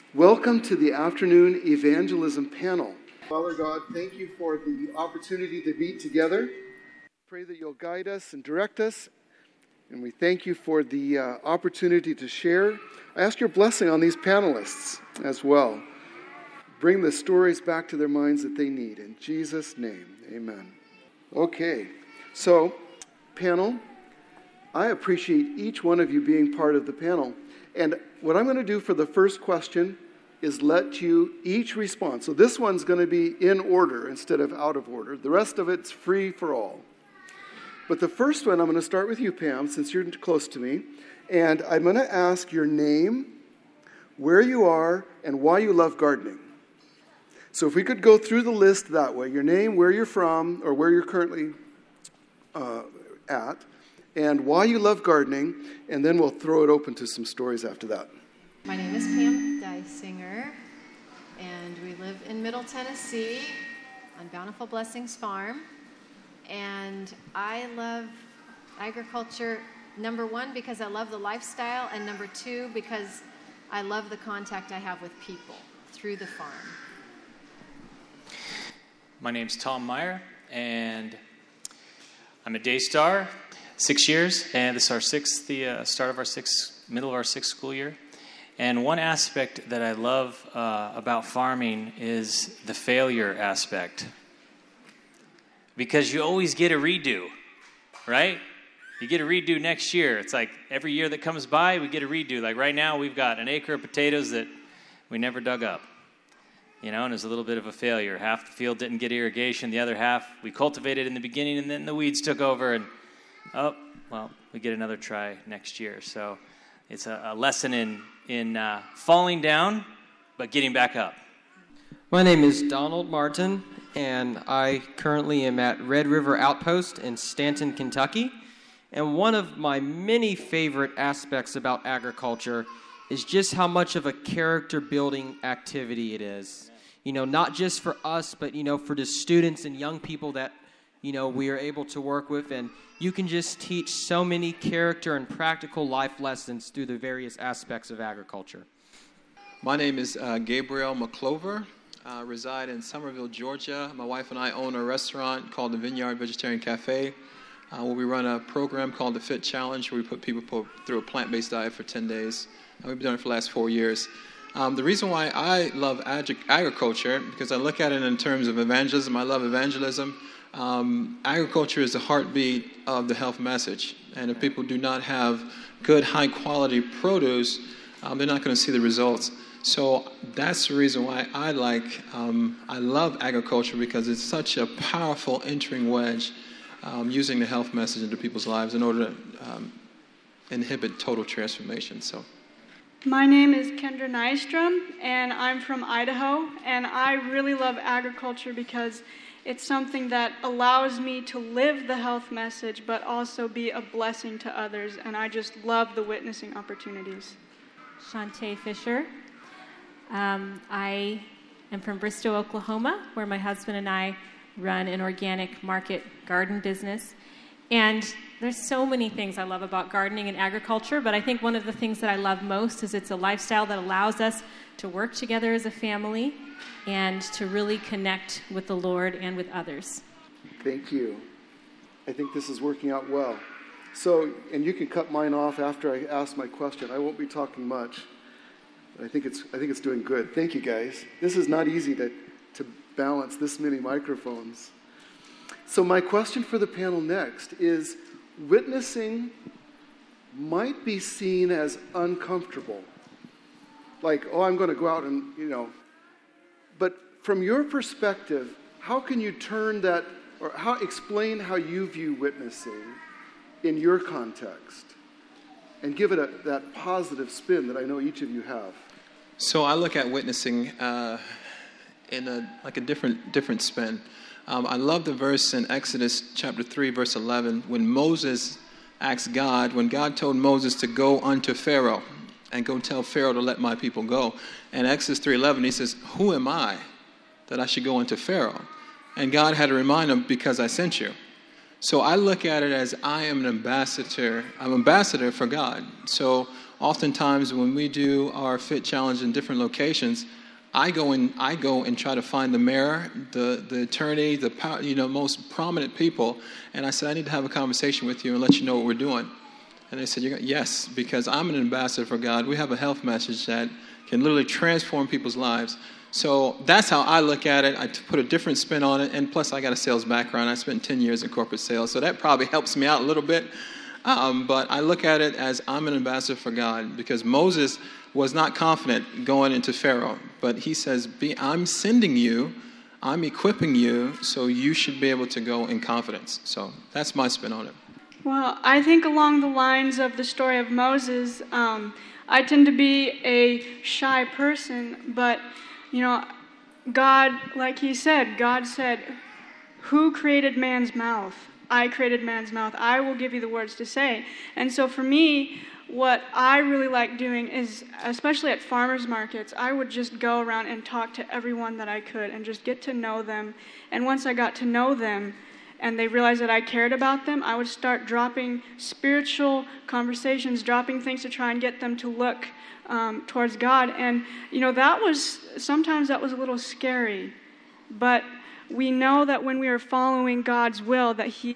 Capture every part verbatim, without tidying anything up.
Welcome to the afternoon evangelism panel. Father God, thank you for the opportunity to meet together. Pray that you'll guide us and direct us, and we thank you for the uh, opportunity to share. I ask your blessing on these panelists as well. Bring the stories back to their minds that they need. In Jesus' name, amen. Okay, so panel, I appreciate each one of you being part of the panel. And what I'm going to do for the first question is let you each respond. So this one's going to be in order instead of out of order. The rest of it's free for all. But the first one, I'm going to start with you, Pam, since you're close to me. And I'm going to ask your name, where you are, and why you love gardening. So if we could go through the list that way, your name, where you're from, or where you're currently uh, at, and why you love gardening, and then we'll throw it open to some stories after that. My name is Pam Dysinger, and we live in Middle Tennessee on Bountiful Blessings Farm. And I love agriculture, number one, because I love the lifestyle, and number two, because I love the contact I have with people through the farm. My name's Tom Meyer, and I'm a Daystar. Six years, and this is our sixth, the uh, start of our sixth, middle of our sixth school year. And one aspect that I love uh, about farming is the failure aspect. Because you always get a redo, right? You get a redo next year. It's like every year that comes by, we get a redo. Like right now, we've got an acre of potatoes that we never dug up. You know, and it was a little bit of a failure. Half the field didn't get irrigation. The other half we cultivated in the beginning, and then the weeds took over, and oh, well, we get another try next year. So it's a, a lesson in, in uh, falling down, but getting back up. My name is Donald Martin, and I currently am at Red River Outpost in Stanton, Kentucky. And one of my many favorite aspects about agriculture is just how much of a character-building activity it is. You know, not just for us, but, you know, for the students and young people that, you know, we are able to work with. And you can just teach so many character and practical life lessons through the various aspects of agriculture. My name is uh, Gabriel McClover. I reside in Somerville, Georgia. My wife and I own a restaurant called the Vineyard Vegetarian Cafe, uh, where we run a program called the Fit Challenge, where we put people through a plant-based diet for ten days. And we've been doing it for the last four years. Um, the reason why I love ag- agriculture, because I look at it in terms of evangelism. I love evangelism. Um, agriculture is the heartbeat of the health message. And if people do not have good, high-quality produce, um, they're not going to see the results. So that's the reason why I like, um, I love agriculture, because it's such a powerful entering wedge um, using the health message into people's lives in order to um, inhibit total transformation. So. My name is Kendra Nystrom, and I'm from Idaho, and I really love agriculture because it's something that allows me to live the health message, but also be a blessing to others, and I just love the witnessing opportunities. Shantae Fisher. Um, I am from Bristow, Oklahoma, where my husband and I run an organic market garden business. And there's so many things I love about gardening and agriculture, but I think one of the things that I love most is it's a lifestyle that allows us to work together as a family and to really connect with the Lord and with others. Thank you. I think this is working out well. So, and you can cut mine off after I ask my question. I won't be talking much, but I think it's I think it's doing good. Thank you, guys. This is not easy to, to balance this many microphones. So my question for the panel next is, witnessing might be seen as uncomfortable. Like, oh, I'm going to go out and, you know. But from your perspective, how can you turn that, or how explain how you view witnessing in your context and give it a, that positive spin that I know each of you have? So I look at witnessing uh, in a like a different different spin. Um, I love the verse in Exodus chapter three, verse eleven, when Moses asked God, when God told Moses to go unto Pharaoh and go tell Pharaoh to let my people go. And Exodus three eleven, he says, who am I that I should go unto Pharaoh? And God had to remind him, because I sent you. So I look at it as I am an ambassador. I'm an ambassador for God. So oftentimes when we do our Fit Challenge in different locations, I go and I go and try to find the mayor, the the attorney, the you know most prominent people, and I said, I need to have a conversation with you and let you know what we're doing. And they said, You're, yes, because I'm an ambassador for God. We have a health message that can literally transform people's lives. So that's how I look at it. I put a different spin on it, and plus I got a sales background. I spent ten years in corporate sales, so that probably helps me out a little bit. Um, but I look at it as I'm an ambassador for God, because Moses was not confident going into Pharaoh, but he says, Be, I'm sending you, I'm equipping you, so you should be able to go in confidence. So that's my spin on it. Well, I think along the lines of the story of Moses, um, I tend to be a shy person, but, you know, God, like he said, God said, who created man's mouth? I created man's mouth. I will give you the words to say. And so for me, what I really like doing is, especially at farmers markets, I would just go around and talk to everyone that I could and just get to know them. And once I got to know them and they realized that I cared about them, I would start dropping spiritual conversations, dropping things to try and get them to look um, towards God. And, you know, that was, sometimes that was a little scary. But we know that when we are following God's will, that He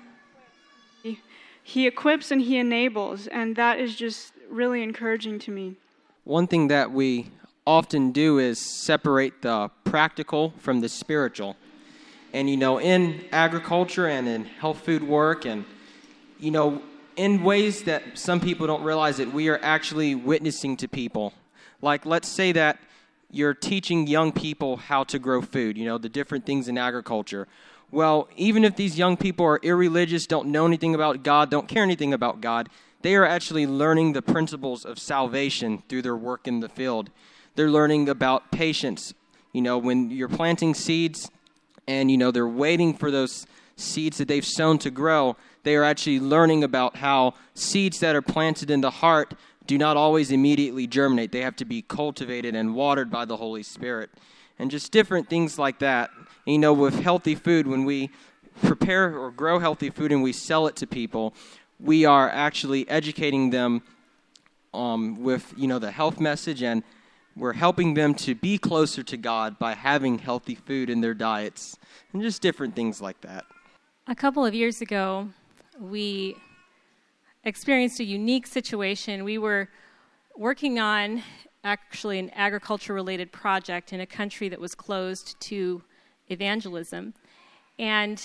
He equips and He enables, and that is just really encouraging to me. One thing that we often do is separate the practical from the spiritual. And, you know, in agriculture and in health food work and, you know, in ways that some people don't realize that we are actually witnessing to people. Like, let's say that you're teaching young people how to grow food, you know, the different things in agriculture. Well, even if these young people are irreligious, don't know anything about God, don't care anything about God, they are actually learning the principles of salvation through their work in the field. They're learning about patience. You know, when you're planting seeds and, you know, they're waiting for those seeds that they've sown to grow, they are actually learning about how seeds that are planted in the heart do not always immediately germinate. They have to be cultivated and watered by the Holy Spirit. And just different things like that. You know, with healthy food, when we prepare or grow healthy food and we sell it to people, we are actually educating them um, with, you know, the health message, and we're helping them to be closer to God by having healthy food in their diets and just different things like that. A couple of years ago, we experienced a unique situation. We were working on actually an agriculture-related project in a country that was closed to evangelism. And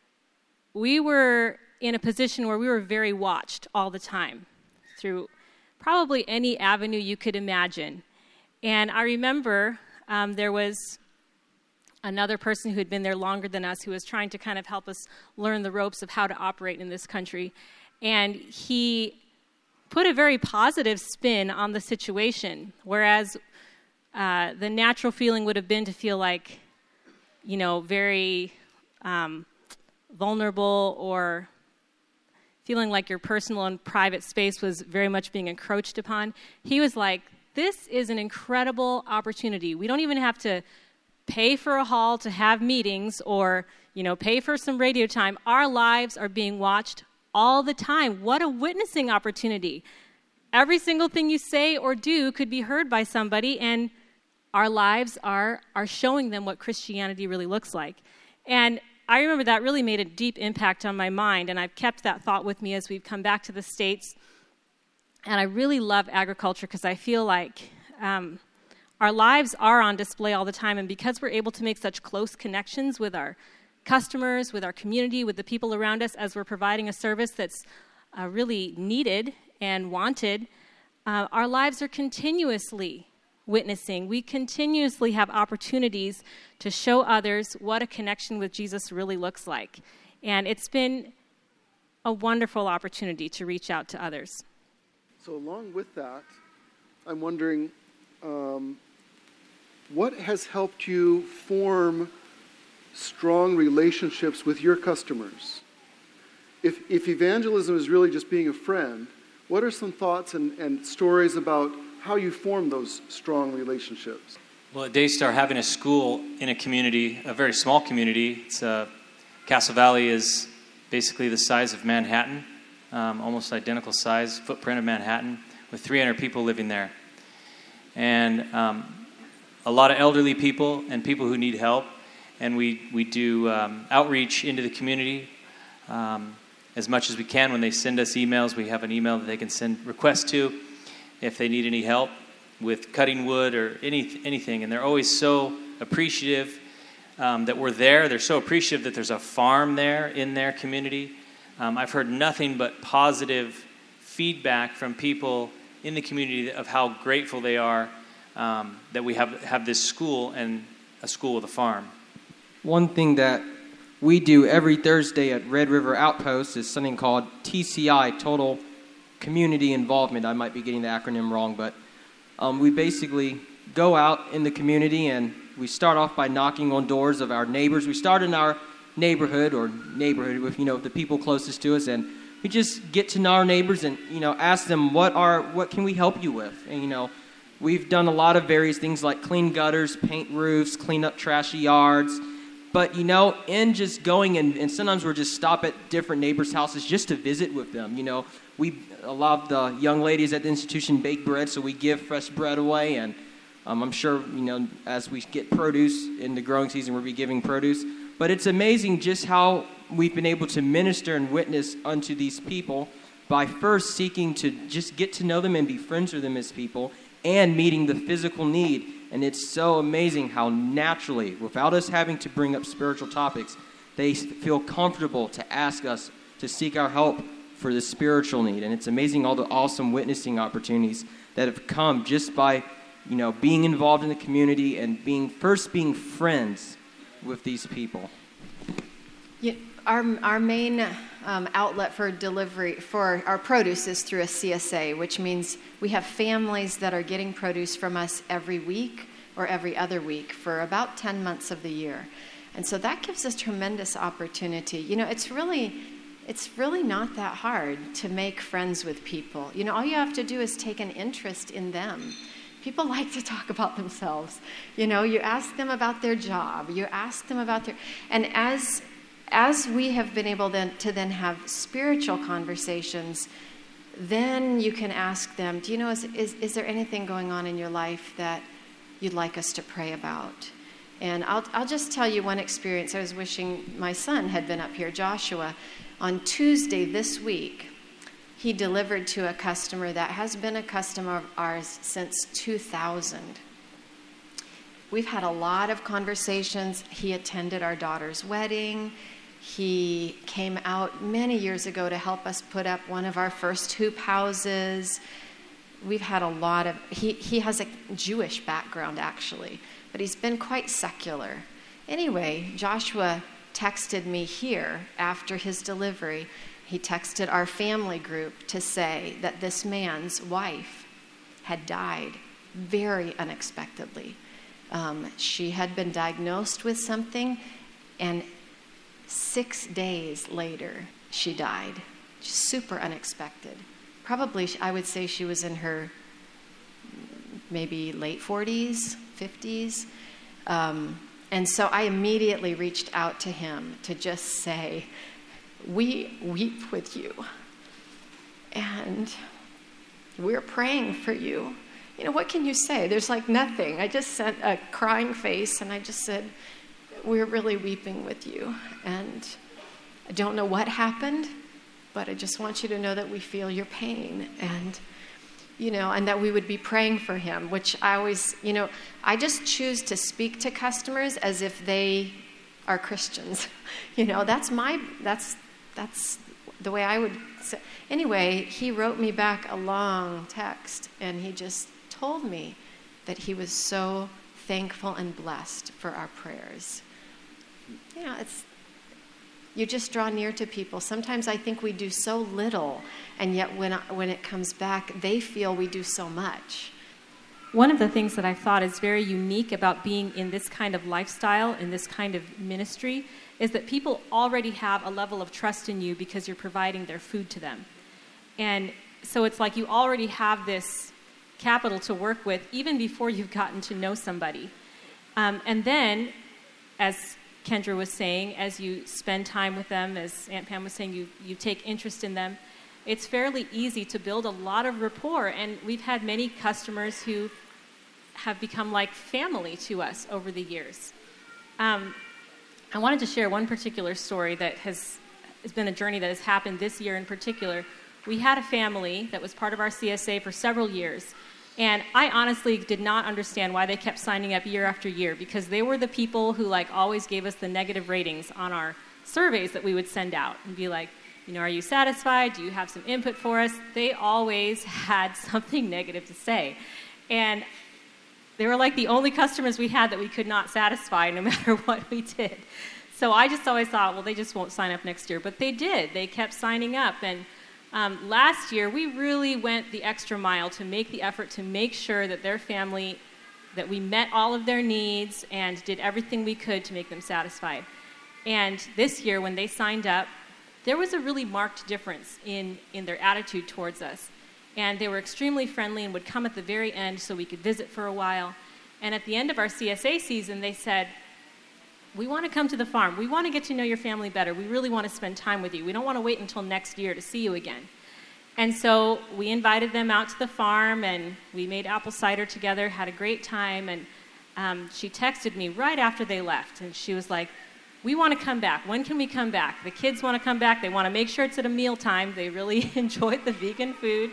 we were in a position where we were very watched all the time through probably any avenue you could imagine. And I remember um, there was another person who had been there longer than us who was trying to kind of help us learn the ropes of how to operate in this country. And he put a very positive spin on the situation, whereas uh, the natural feeling would have been to feel like, you know, very um, vulnerable, or feeling like your personal and private space was very much being encroached upon. He was like, this is an incredible opportunity. We don't even have to pay for a hall to have meetings or, you know, pay for some radio time. Our lives are being watched all the time. What a witnessing opportunity. Every single thing you say or do could be heard by somebody, and our lives are are showing them what Christianity really looks like. And I remember that really made a deep impact on my mind, and I've kept that thought with me as we've come back to the States. And I really love agriculture because I feel like um, our lives are on display all the time, and because we're able to make such close connections with our customers, with our community, with the people around us as we're providing a service that's uh, really needed and wanted, uh, our lives are continuously witnessing. We continuously have opportunities to show others what a connection with Jesus really looks like. And it's been a wonderful opportunity to reach out to others. So along with that, I'm wondering, um, what has helped you form strong relationships with your customers? If, if evangelism is really just being a friend, what are some thoughts and, and stories about how you form those strong relationships? Well, at Daystar, having a school in a community, a very small community, it's uh, Castle Valley is basically the size of Manhattan, um, almost identical size, footprint of Manhattan. with three hundred people living there. And um, a lot of elderly people and people who need help. And we, we do um, outreach into the community um, as much as we can. When they send us emails, we have an email that they can send requests to if they need any help with cutting wood or any, anything. And they're always so appreciative um, that we're there. They're so appreciative that there's a farm there in their community. Um, I've heard nothing but positive feedback from people in the community of how grateful they are um, that we have, have this school and a school with a farm. One thing that we do every Thursday at Red River Outpost is something called T C I, Total Community Involvement. I might be getting the acronym wrong, but um, we basically go out in the community and we start off by knocking on doors of our neighbors. We start in our neighborhood or neighborhood with, you know, the people closest to us, and we just get to know our neighbors and, you know, ask them what are what can we help you with. And, you know, we've done a lot of various things like clean gutters, paint roofs, clean up trashy yards. But, you know, in just going and, and sometimes we'll just stop at different neighbors' houses just to visit with them. You know, we a lot of the young ladies at the institution bake bread, so we give fresh bread away. And um, I'm sure, you know, as we get produce in the growing season, we'll be giving produce. But it's amazing just how we've been able to minister and witness unto these people by first seeking to just get to know them and be friends with them as people and meeting the physical need. And it's so amazing how naturally, without us having to bring up spiritual topics, they feel comfortable to ask us to seek our help for the spiritual need. And it's amazing all the awesome witnessing opportunities that have come just by, you know, being involved in the community and being first being friends with these people. Yeah, our our main um, outlet for delivery for our produce is through a C S A, which means we have families that are getting produce from us every week or every other week for about ten months of the year. And so that gives us tremendous opportunity. You know, it's really it's really not that hard to make friends with people. You know, all you have to do is take an interest in them. People like to talk about themselves. You know, you ask them about their job. You ask them about their... And as as we have been able then to then have spiritual conversations, then you can ask them, do you know, is, is, is there anything going on in your life that you'd like us to pray about? And I'll, I'll just tell you one experience. I was wishing my son had been up here, Joshua. On Tuesday this week, he delivered to a customer that has been a customer of ours since two thousand. We've had a lot of conversations. He attended our daughter's wedding. He came out many years ago to help us put up one of our first hoop houses. We've had a lot of, he, he has a Jewish background actually, but he's been quite secular. Anyway, Joshua texted me here after his delivery. He texted our family group to say that this man's wife had died very unexpectedly. Um, she had been diagnosed with something, and six days later, she died. Super unexpected. Probably, I would say she was in her maybe late forties, fifties. Um, and so I immediately reached out to him to just say, we weep with you, and we're praying for you. You know, what can you say? There's like nothing. I just sent a crying face, and I just said, we're really weeping with you. And I don't know what happened, but I just want you to know that we feel your pain. And, you know, and that we would be praying for him, which I always, you know, I just choose to speak to customers as if they are Christians. You know, that's my, that's, that's the way I would say. Anyway, he wrote me back a long text, and he just told me that he was so thankful and blessed for our prayers. You know, it's, you just draw near to people. Sometimes I think we do so little, and yet when when it comes back, they feel we do so much. One of the things that I thought is very unique about being in this kind of lifestyle, in this kind of ministry, is that people already have a level of trust in you because you're providing their food to them. And so it's like you already have this capital to work with even before you've gotten to know somebody. Um, and then, as Kendra was saying, as you spend time with them, as Aunt Pam was saying, you, you take interest in them, it's fairly easy to build a lot of rapport. And we've had many customers who have become like family to us over the years. Um, I wanted to share one particular story that has, has been a journey that has happened this year in particular. We had a family that was part of our C S A for several years. And I honestly did not understand why they kept signing up year after year, because they were the people who like always gave us the negative ratings on our surveys that we would send out and be like, you know, are you satisfied? Do you have some input for us? They always had something negative to say. And they were like the only customers we had that we could not satisfy no matter what we did. So I just always thought, well, they just won't sign up next year. But they did. They kept signing up. And um, last year, we really went the extra mile to make the effort to make sure that their family, that we met all of their needs and did everything we could to make them satisfied. And this year, when they signed up, there was a really marked difference in, in their attitude towards us. And they were extremely friendly and would come at the very end so we could visit for a while. And at the end of our C S A season, they said, we want to come to the farm. We want to get to know your family better. We really want to spend time with you. We don't want to wait until next year to see you again. And so we invited them out to the farm, and we made apple cider together, had a great time. And um, she texted me right after they left, and she was like, we want to come back. When can we come back? The kids want to come back. They want to make sure it's at a mealtime. They really enjoyed the vegan food.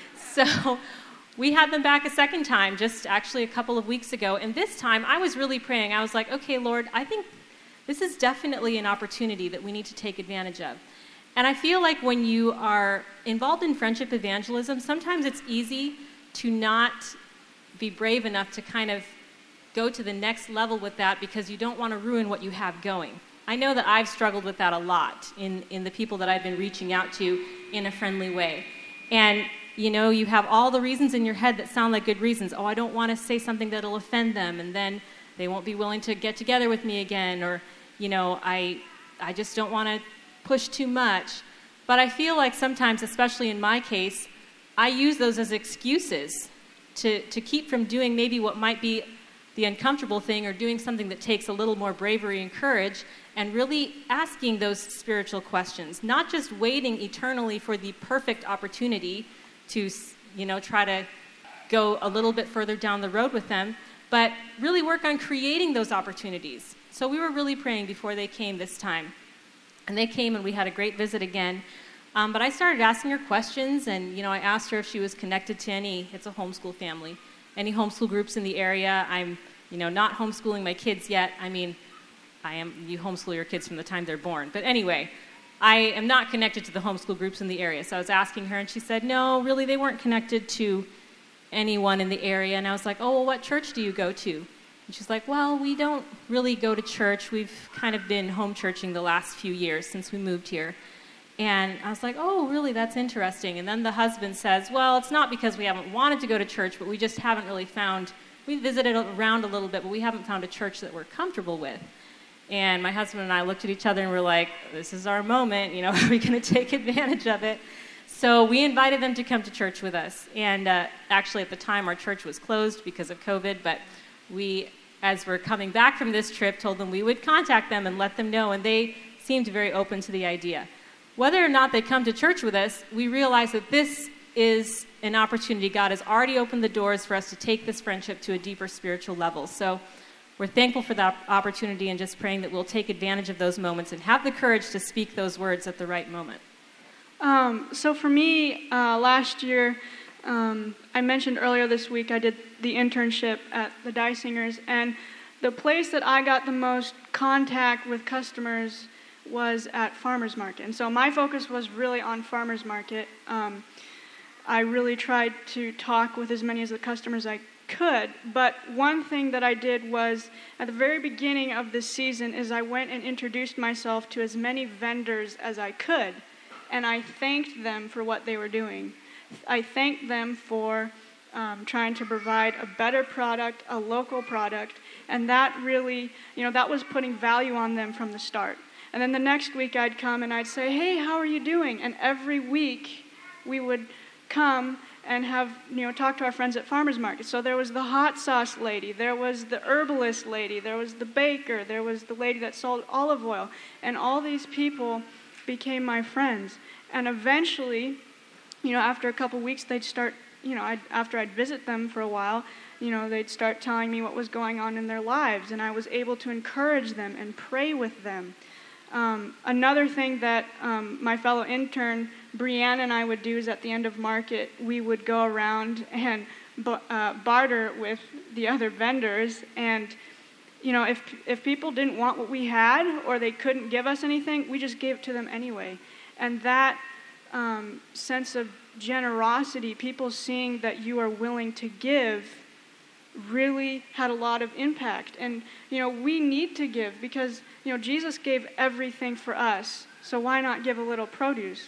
So we had them back a second time, just actually a couple of weeks ago. And this time, I was really praying. I was like, okay, Lord, I think this is definitely an opportunity that we need to take advantage of. And I feel like when you are involved in friendship evangelism, sometimes it's easy to not be brave enough to kind of go to the next level with that because you don't want to ruin what you have going. I know that I've struggled with that a lot in, in the people that I've been reaching out to in a friendly way. And you know, you have all the reasons in your head that sound like good reasons. Oh, I don't want to say something that'll offend them, and then they won't be willing to get together with me again. Or, you know, I, I just don't want to push too much. But I feel like sometimes, especially in my case, I use those as excuses to, to keep from doing maybe what might be the uncomfortable thing, or doing something that takes a little more bravery and courage, and really asking those spiritual questions, not just waiting eternally for the perfect opportunity to, you know, try to go a little bit further down the road with them, but really work on creating those opportunities. So we were really praying before they came this time. And they came, and we had a great visit again. Um, but I started asking her questions, and, you know, I asked her if she was connected to any, it's a homeschool family, any homeschool groups in the area. I'm, you know, not homeschooling my kids yet. I mean, I am, you homeschool your kids from the time they're born. But anyway, I am not connected to the homeschool groups in the area. So I was asking her, and she said, no, really, they weren't connected to anyone in the area. And I was like, oh, well, what church do you go to? And she's like, well, we don't really go to church. We've kind of been home churching the last few years since we moved here. And I was like, oh, really, that's interesting. And then the husband says, well, it's not because we haven't wanted to go to church, but we just haven't really found, we visited around a little bit, but we haven't found a church that we're comfortable with. And my husband and I looked at each other and were like, this is our moment, you know, are we going to take advantage of it? So we invited them to come to church with us. And uh, actually at the time our church was closed because of COVID, but we, as we're coming back from this trip, told them we would contact them and let them know, and they seemed very open to the idea. Whether or not they come to church with us, we realize that this is an opportunity. God has already opened the doors for us to take this friendship to a deeper spiritual level. So we're thankful for that opportunity, and just praying that we'll take advantage of those moments and have the courage to speak those words at the right moment. Um, so for me, uh, last year, um, I mentioned earlier this week, I did the internship at the Dysingers, and the place that I got the most contact with customers was at Farmers Market. And so my focus was really on Farmers Market. Um, I really tried to talk with as many of the customers I could, but one thing that I did was, at the very beginning of this season, is I went and introduced myself to as many vendors as I could, and I thanked them for what they were doing. I thanked them for um, trying to provide a better product, a local product, and that really, you know, that was putting value on them from the start. And then the next week I'd come and I'd say, hey, how are you doing? And every week we would come and have, you know, talk to our friends at Farmers Market. So there was the hot sauce lady, there was the herbalist lady, there was the baker, there was the lady that sold olive oil. And all these people became my friends. And eventually you know, after a couple weeks, they'd start, you know, I'd, after I'd visit them for a while, you know, they'd start telling me what was going on in their lives, and I was able to encourage them and pray with them. Um, another thing that um, my fellow intern, Brianne, and I would do is at the end of market, we would go around and uh, barter with the other vendors. And, you know, if if people didn't want what we had or they couldn't give us anything, we just gave it to them anyway. And that um, sense of generosity, people seeing that you are willing to give, really had a lot of impact. And, you know, we need to give because, you know, Jesus gave everything for us. So why not give a little produce?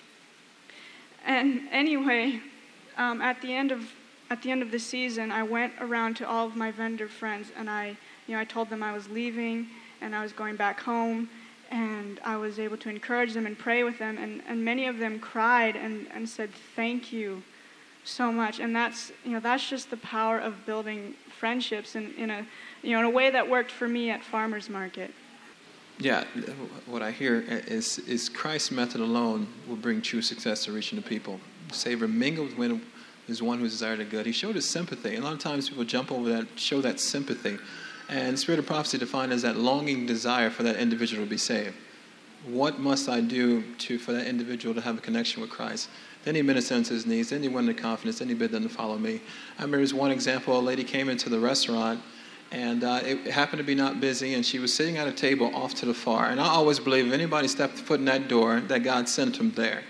And anyway, um, at the end of at the end of the season, I went around to all of my vendor friends, and I, you know, I told them I was leaving and I was going back home, and I was able to encourage them and pray with them, and, and many of them cried and, and said thank you so much. And that's, you know, that's just the power of building friendships in, in a, you know, in a way that worked for me at Farmers Market. Yeah, what I hear is is Christ's method alone will bring true success to reaching the people. The Savior mingled with is one who desired the good. He showed his sympathy. And a lot of times people jump over that, show that sympathy. And the spirit of prophecy defined as that longing desire for that individual to be saved. What must I do to for that individual to have a connection with Christ? Then he ministered unto his needs. Then he went into confidence. Then he bid them to follow me. I remember there's one example. A lady came into the restaurant, and uh, it happened to be not busy, and she was sitting at a table off to the far. And I always believe if anybody stepped foot in that door, that God sent them there.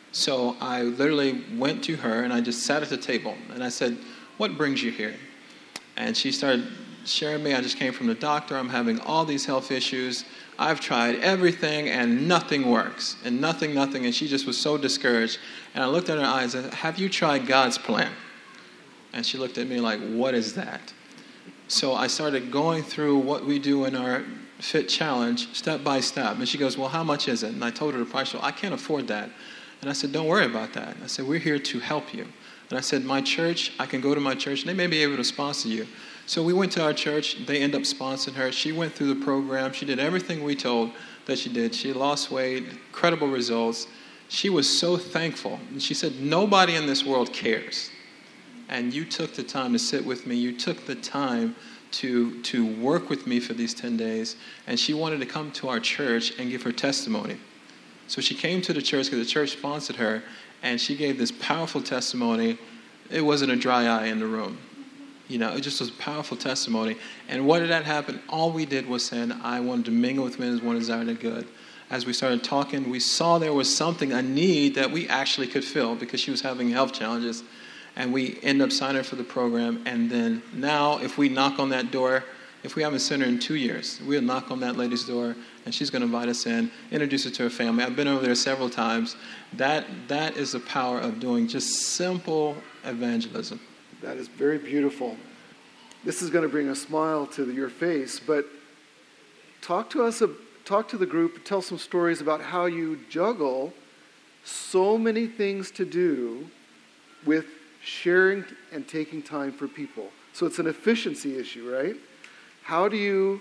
So I literally went to her, and I just sat at the table. And I said, what brings you here? And she started sharing me. I just came from the doctor. I'm having all these health issues. I've tried everything, and nothing works. And nothing, nothing. And she just was so discouraged. And I looked at her eyes and said, have you tried God's plan? And she looked at me like, what is that? So I started going through what we do in our Fit Challenge, step by step. And she goes, well, how much is it? And I told her the price. Well, I can't afford that. And I said, don't worry about that. I said, we're here to help you. And I said, my church, I can go to my church, and they may be able to sponsor you. So we went to our church. They ended up sponsoring her. She went through the program. She did everything we told that she did. She lost weight, incredible results. She was so thankful. And she said, nobody in this world cares. And you took the time to sit with me. You took the time to, to work with me for these ten days. And she wanted to come to our church and give her testimony. So she came to the church because the church sponsored her, and she gave this powerful testimony. It wasn't a dry eye in the room. You know, it just was a powerful testimony. And what did that happen? All we did was say, I wanted to mingle with men as one desired the good. As we started talking, we saw there was something, a need that we actually could fill because she was having health challenges. And we ended up signing her for the program. And then now, if we knock on that door, if we haven't seen her in two years, we'll knock on that lady's door, and she's going to invite us in, introduce her to her family. I've been over there several times. That That is the power of doing just simple evangelism. That is very beautiful. This is going to bring a smile to your face, but talk to us, talk to the group, tell some stories about how you juggle so many things to do with sharing and taking time for people. So it's an efficiency issue, right? How do you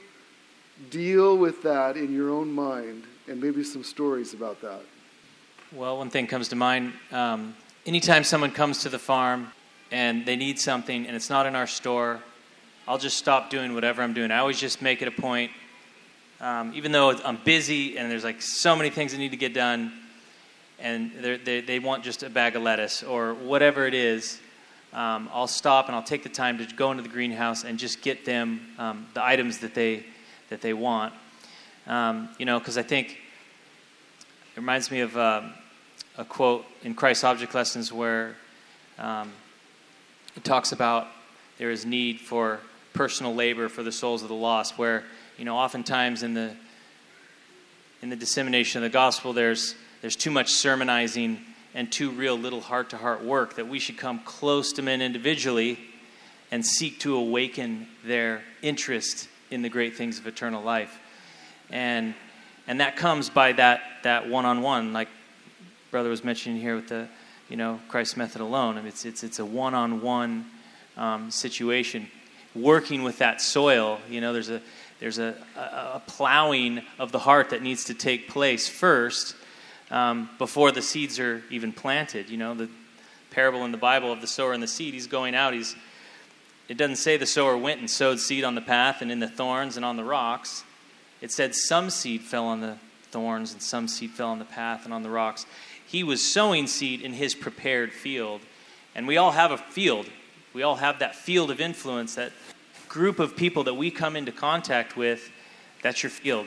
deal with that in your own mind, and maybe some stories about that? Well, one thing comes to mind. Um, anytime someone comes to the farm and they need something and it's not in our store, I'll just stop doing whatever I'm doing. I always just make it a point, um, even though I'm busy and there's like so many things that need to get done, and they they want just a bag of lettuce or whatever it is, um, I'll stop and I'll take the time to go into the greenhouse and just get them um, the items that they that they want. Um, you know, because I think it reminds me of uh, a quote in Christ's Object Lessons where um, it talks about there is need for personal labor for the souls of the lost, where, you know, oftentimes in the in the dissemination of the gospel, there's there's too much sermonizing and too real little heart-to-heart work, that we should come close to men individually and seek to awaken their interest in the great things of eternal life. And and that comes by that that one-on-one, like Brother was mentioning here with the, you know, Christ's method alone. I mean, it's it's it's a one-on-one um, situation. Working with that soil, you know, there's a there's a, a, a plowing of the heart that needs to take place first, um, before the seeds are even planted. You know, the parable in the Bible of the sower and the seed. He's going out. He's. It doesn't say the sower went and sowed seed on the path and in the thorns and on the rocks. It said some seed fell on the thorns and some seed fell on the path and on the rocks. He was sowing seed in his prepared field. And we all have a field. We all have that field of influence, that group of people that we come into contact with. That's your field.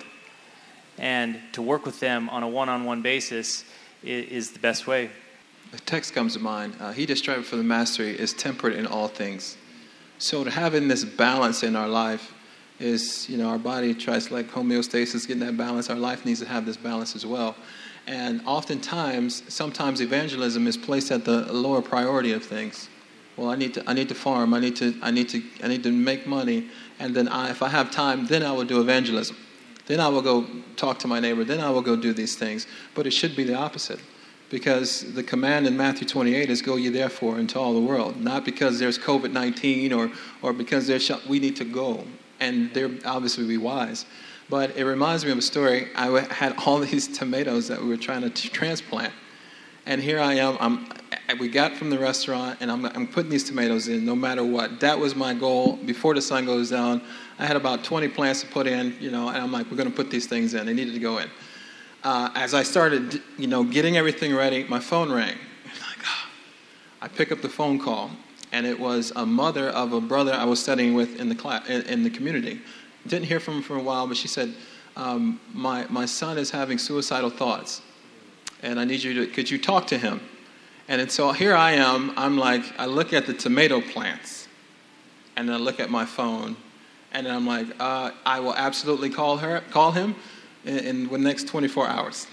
And to work with them on a one-on-one basis is, is the best way. A text comes to mind. Uh, he that striveth for the mastery is temperate in all things. So to having this balance in our life is, you know, our body tries to like homeostasis, getting that balance. Our life needs to have this balance as well. And oftentimes, sometimes evangelism is placed at the lower priority of things. Well, I need to, I need to farm. I need to, I need to, I need to make money. And then, I, if I have time, then I will do evangelism. Then I will go talk to my neighbor. Then I will go do these things. But it should be the opposite, because the command in Matthew twenty-eight is "Go ye therefore into all the world." Not because there's covid nineteen or or because there's we need to go, and they're obviously be wise. But it reminds me of a story. I had all these tomatoes that we were trying to t- transplant. And here I am. I'm, we got from the restaurant, and I'm, I'm putting these tomatoes in no matter what. That was my goal before the sun goes down. I had about twenty plants to put in, you know, and I'm like, we're going to put these things in. They needed to go in. Uh, as I started, you know, getting everything ready, my phone rang. And like, oh. I pick up the phone call, and it was a mother of a brother I was studying with in the class, in, in the community. Didn't hear from him for a while, but she said, um, my, my son is having suicidal thoughts, and I need you to, could you talk to him? And then, so here I am, I'm like, I look at the tomato plants, and then I look at my phone, and then I'm like, uh, I will absolutely call her, call him in, in the next twenty-four hours.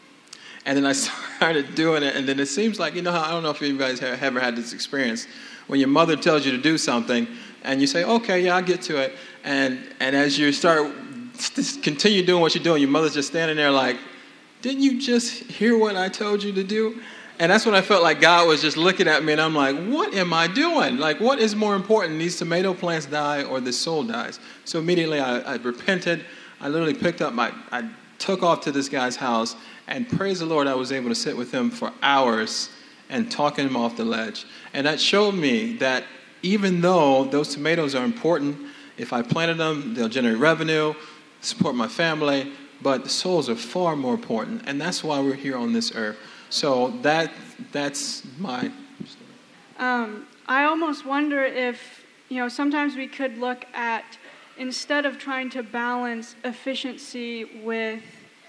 And then I started doing it, and then it seems like, you know how, I don't know if you guys have ever had this experience, when your mother tells you to do something, and you say, okay, yeah, I'll get to it. And and as you start, continue doing what you're doing, your mother's just standing there like, didn't you just hear what I told you to do? And that's when I felt like God was just looking at me, and I'm like, what am I doing? Like, what is more important, these tomato plants die or this soul dies? So immediately I, I repented. I literally picked up my, I took off to this guy's house, and praise the Lord, I was able to sit with him for hours and talking him off the ledge. And that showed me that even though those tomatoes are important, if I planted them, they'll generate revenue, support my family, but the souls are far more important. And that's why we're here on this earth. So that that's my story. Um, I almost wonder if, you know, sometimes we could look at, instead of trying to balance efficiency with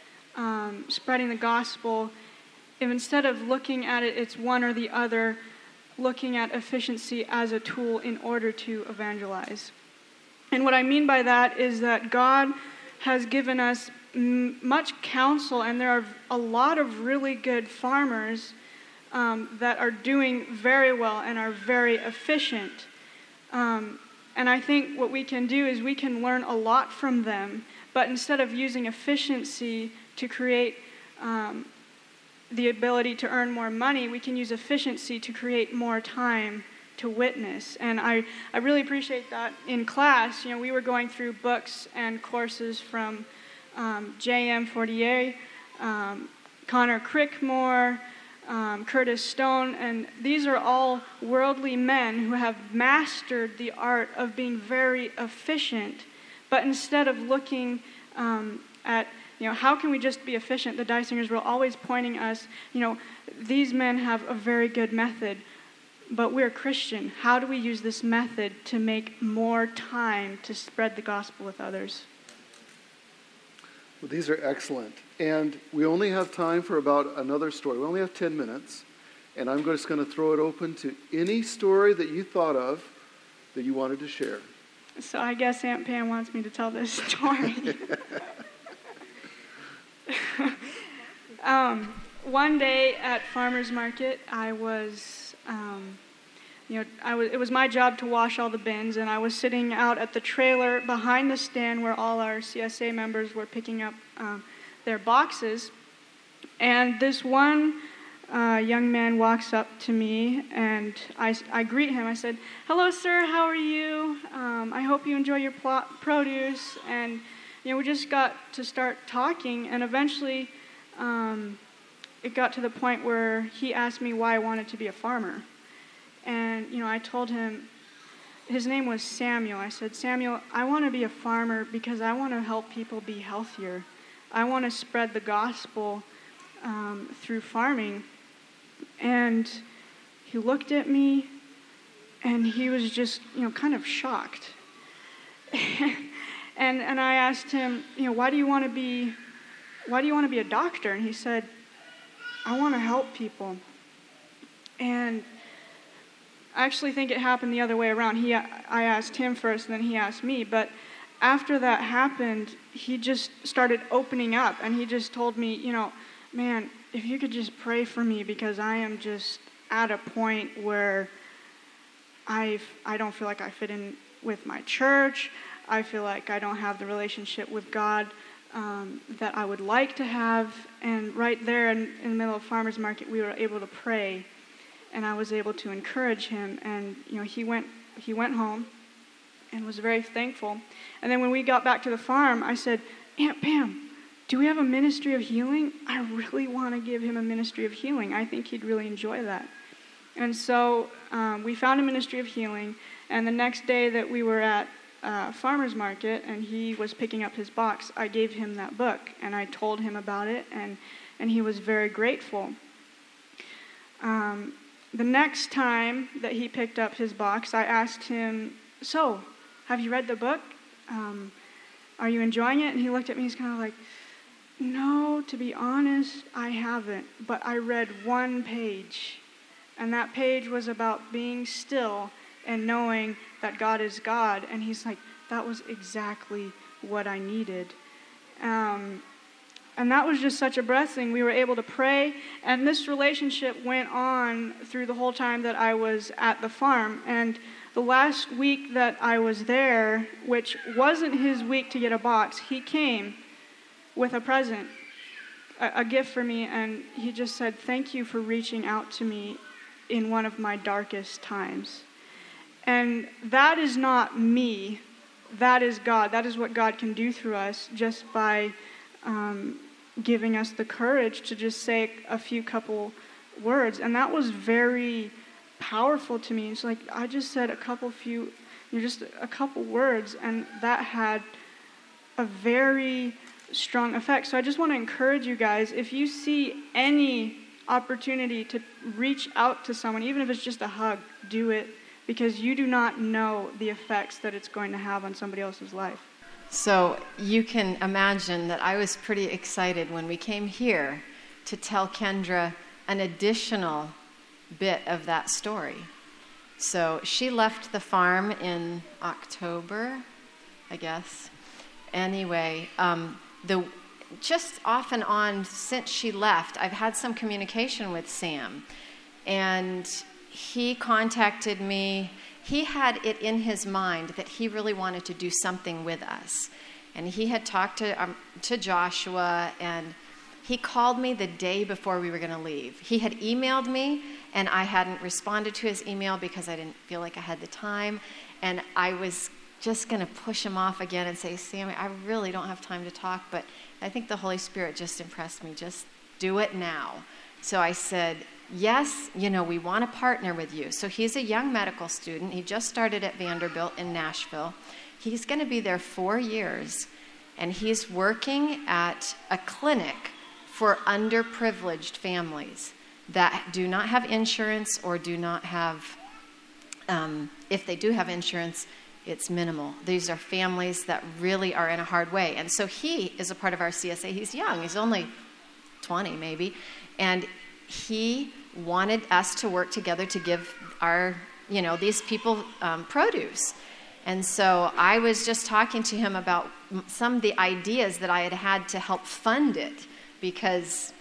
um, spreading the gospel, if instead of looking at it, it's one or the other, looking at efficiency as a tool in order to evangelize. And what I mean by that is that God has given us m- much counsel, and there are a lot of really good farmers um, that are doing very well and are very efficient. Um, and I think what we can do is we can learn a lot from them, but instead of using efficiency to create um, the ability to earn more money, we can use efficiency to create more time to witness. And I, I really appreciate that in class. You know, we were going through books and courses from um, J M Fortier, um, Connor Crickmore, um, Curtis Stone, and these are all worldly men who have mastered the art of being very efficient. But instead of looking um, at, you know, how can we just be efficient, the Dysingers were always pointing us, you know, these men have a very good method, but we're Christian. How do we use this method to make more time to spread the gospel with others? Well, these are excellent. And we only have time for about another story. We only have ten minutes. And I'm just going to throw it open to any story that you thought of that you wanted to share. So I guess Aunt Pam wants me to tell this story. um, one day at farmer's market, I was, um, you know, I was, it was my job to wash all the bins, and I was sitting out at the trailer behind the stand where all our C S A members were picking up um, their boxes. And this one uh, young man walks up to me, and I, I greet him. I said, "Hello, sir. How are you? Um, I hope you enjoy your pl- produce." And you know, we just got to start talking, and eventually, um, it got to the point where he asked me why I wanted to be a farmer. And, you know, I told him, his name was Samuel. I said, Samuel, I want to be a farmer because I want to help people be healthier. I want to spread the gospel um, through farming. And he looked at me, and he was just, you know, kind of shocked. and and I asked him, you know, why do you want to be, why do you want to be a doctor? And he said, I want to help people. And I actually think it happened the other way around. He, I asked him first, and then he asked me. But after that happened, he just started opening up, and he just told me, you know, man, if you could just pray for me, because I am just at a point where I I don't feel like I fit in with my church. I feel like I don't have the relationship with God um, that I would like to have. And right there in, in the middle of farmers market, we were able to pray, and I was able to encourage him. And you know, he went he went home and was very thankful. And then when we got back to the farm, I said, Aunt Pam, do we have a ministry of healing? I really want to give him a ministry of healing. I think he'd really enjoy that. And so um, we found a ministry of healing, and the next day that we were at uh, farmer's market and he was picking up his box, I gave him that book, and I told him about it, and, and he was very grateful. Um, the next time that he picked up his box, I asked him, so, have you read the book? Um, are you enjoying it? And he looked at me, he's kind of like, no, to be honest, I haven't, but I read one page. And that page was about being still and knowing that God is God. And he's like, that was exactly what I needed. Um, and that was just such a blessing. We were able to pray. And this relationship went on through the whole time that I was at the farm. And the last week that I was there, which wasn't his week to get a box, he came with a present, a, a gift for me. And he just said, thank you for reaching out to me in one of my darkest times. And that is not me. That is God. That is what God can do through us just by um, giving us the courage to just say a few couple words. And that was very powerful to me. It's like I just said a couple few, you know, just a couple words, and that had a very strong effect. So I just want to encourage you guys, if you see any opportunity to reach out to someone, even if it's just a hug, do it, because you do not know the effects that it's going to have on somebody else's life. So you can imagine that I was pretty excited when we came here to tell Kendra an additional bit of that story. So she left the farm in October, I guess. Anyway, um, the just off and on since she left, I've had some communication with Sam. And he contacted me. He had it in his mind that he really wanted to do something with us. And he had talked to, um, to Joshua, and he called me the day before we were going to leave. He had emailed me, and I hadn't responded to his email because I didn't feel like I had the time. And I was just going to push him off again and say, Sammy, I really don't have time to talk, but I think the Holy Spirit just impressed me. Just do it now. So I said, yes, you know, we want to partner with you. So he's a young medical student. He just started at Vanderbilt in Nashville. He's going to be there four years, and he's working at a clinic for underprivileged families that do not have insurance or do not have, um, if they do have insurance, it's minimal. These are families that really are in a hard way. And so he is a part of our C S A. He's young. He's only twenty maybe. And he wanted us to work together to give our, you know, these people um, produce. And so I was just talking to him about some of the ideas that I had had to help fund it, because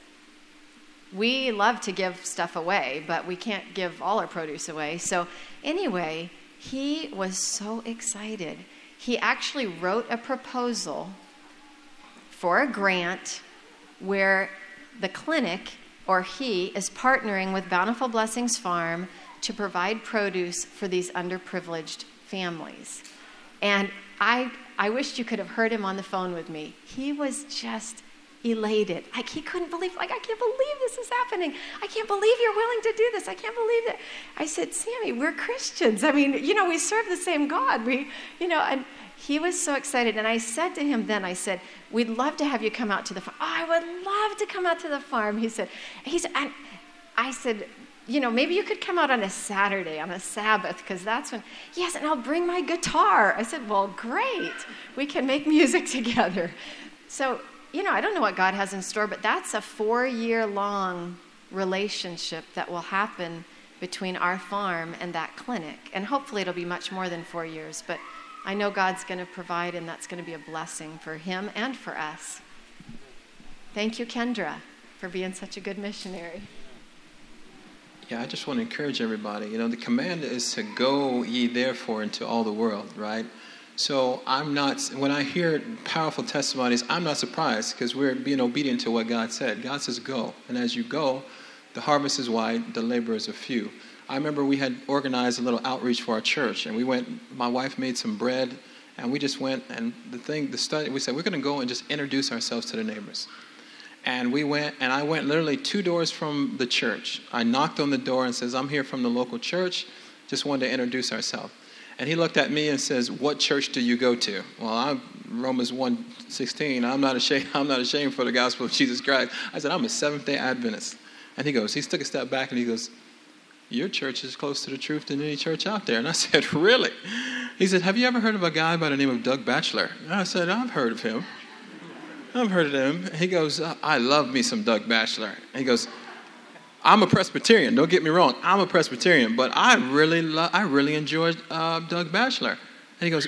we love to give stuff away, but we can't give all our produce away. So anyway, he was so excited. He actually wrote a proposal for a grant where the clinic, or he, is partnering with Bountiful Blessings Farm to provide produce for these underprivileged families. And I I wished you could have heard him on the phone with me. He was just elated. Like he couldn't believe, like, I can't believe this is happening. I can't believe you're willing to do this. I can't believe that. I said, Sammy, we're Christians. I mean, you know, we serve the same God. We, you know, and he was so excited. And I said to him then, I said, we'd love to have you come out to the farm. Oh, I would love to come out to the farm. He said, he said, and I said, you know, maybe you could come out on a Saturday, on a Sabbath, because that's when, yes, and I'll bring my guitar. I said, well, great. We can make music together. So, you know, I don't know what God has in store, but that's a four-year-long relationship that will happen between our farm and that clinic. And hopefully it'll be much more than four years, but I know God's going to provide, and that's going to be a blessing for him and for us. Thank you, Kendra, for being such a good missionary. Yeah, I just want to encourage everybody. You know, the command is to go ye therefore into all the world, right? So I'm not, when I hear powerful testimonies, I'm not surprised because we're being obedient to what God said. God says go. And as you go, the harvest is wide, the laborers are few. I remember we had organized a little outreach for our church, and we went, my wife made some bread, and we just went, and the thing, the study, we said, we're going to go and just introduce ourselves to the neighbors. And we went, and I went literally two doors from the church. I knocked on the door and says, I'm here from the local church. Just wanted to introduce ourselves. And he looked at me and says, what church do you go to? Well, I'm Romans one sixteen. I'm not ashamed, I'm not ashamed for the gospel of Jesus Christ. I said, I'm a Seventh-day Adventist. And he goes, he took a step back and he goes, your church is close to the truth than any church out there. And I said, really? He said, have you ever heard of a guy by the name of Doug Batchelor? And I said, I've heard of him. I've heard of him. He goes, I love me some Doug Batchelor. And he goes, I'm a Presbyterian. Don't get me wrong. I'm a Presbyterian, but I really love, I really enjoy uh, Doug Batchelor. And he goes,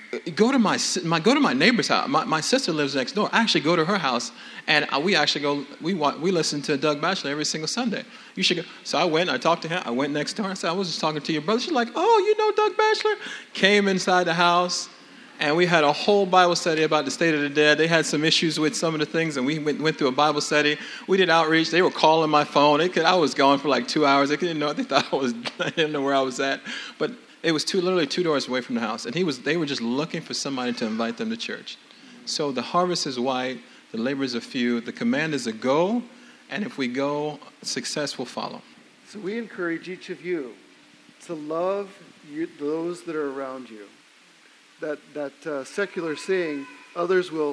go to my, my go to my neighbor's house. My, my sister lives next door. I actually go to her house, and we actually go. We we listen to Doug Batchelor every single Sunday. You should go. So I went. I talked to him. I went next door. I said, I was just talking to your brother. She's like, oh, you know Doug Batchelor? Came inside the house. And we had a whole Bible study about the state of the dead. They had some issues with some of the things, and we went, went through a Bible study. We did outreach. They were calling my phone. They could, I was gone for like two hours. They didn't know. They thought I was. I didn't know where I was at. But it was two, literally two doors away from the house, and he was. They were just looking for somebody to invite them to church. So the harvest is wide. The laborers are few. The command is to go, and if we go, success will follow. So we encourage each of you to love you, those that are around you. That that uh, secular saying, others will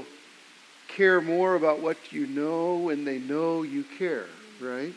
care more about what you know when they know you care, right?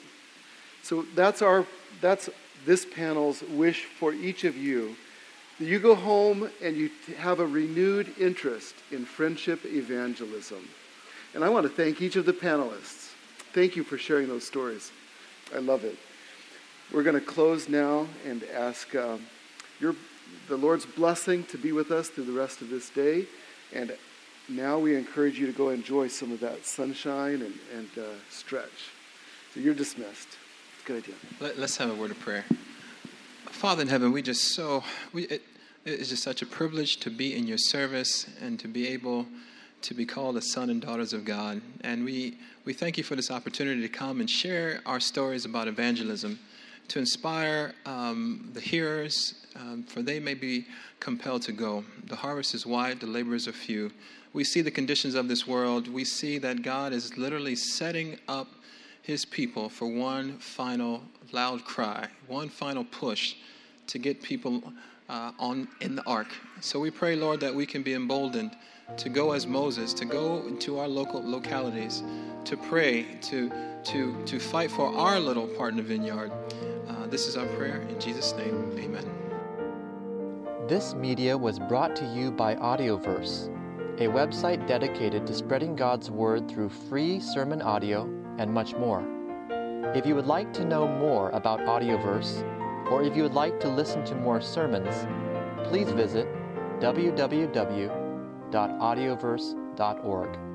So that's our that's this panel's wish for each of you. That you go home and you have a renewed interest in friendship evangelism. And I want to thank each of the panelists. Thank you for sharing those stories. I love it. We're going to close now and ask uh, your the Lord's blessing to be with us through the rest of this day. And now we encourage you to go enjoy some of that sunshine and, and uh, stretch. So you're dismissed. Good idea. Let, let's have a word of prayer. Father in heaven, we just so, we, it, it is just such a privilege to be in your service and to be able to be called a son and daughters of God. And we, we thank you for this opportunity to come and share our stories about evangelism, to inspire um, the hearers, um, for they may be compelled to go. The harvest is wide, the laborers are few. We see the conditions of this world. We see that God is literally setting up his people for one final loud cry, one final push to get people uh, on in the ark. So we pray, Lord, that we can be emboldened to go as Moses, to go into our local localities, to pray, to to to fight for our little part in the vineyard. Uh, this is our prayer in Jesus' name. Amen. This media was brought to you by Audioverse, a website dedicated to spreading God's word through free sermon audio and much more. If you would like to know more about Audioverse, or if you would like to listen to more sermons, please visit w w w dot audioverse dot org.